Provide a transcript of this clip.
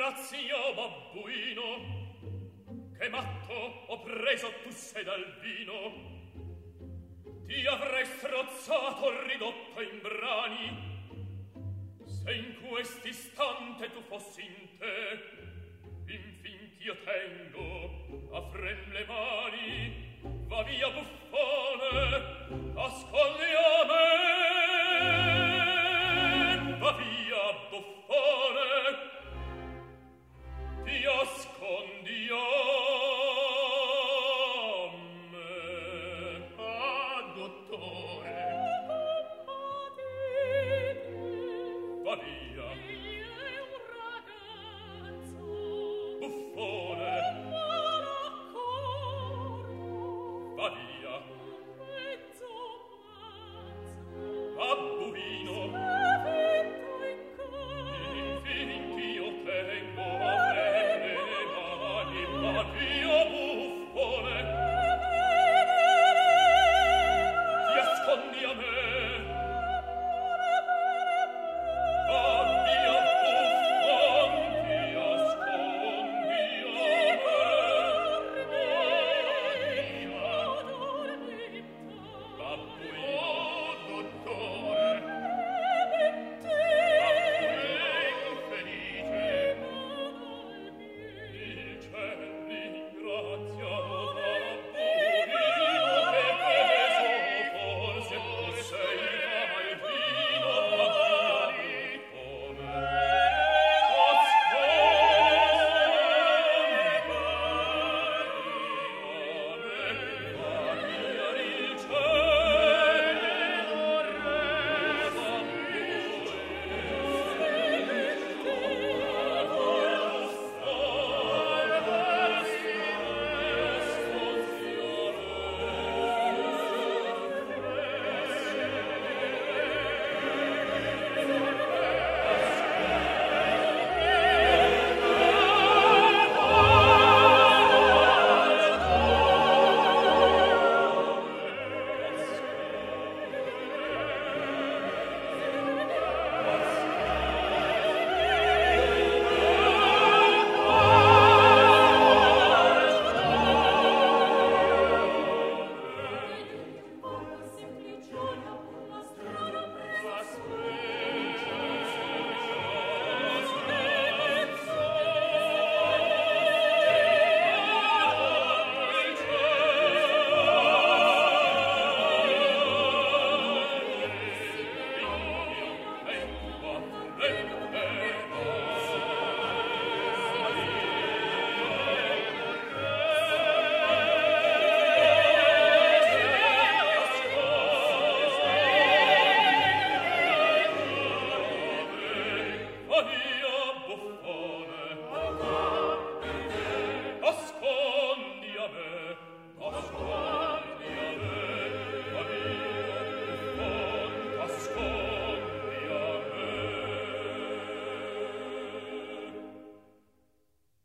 Grazia, babbuino, che matto ho preso tu sei dal vino. Ti avrei strozzato ridotto in brani se in quest'istante tu fossi in te. Infin ch'io tengo a frem le mani, va via buffone, ascolti a me. Va via buffone, ti ascondi a me. Ah, dottore, va via. Egli è un ragazzo Buffone, malaccorto. va via.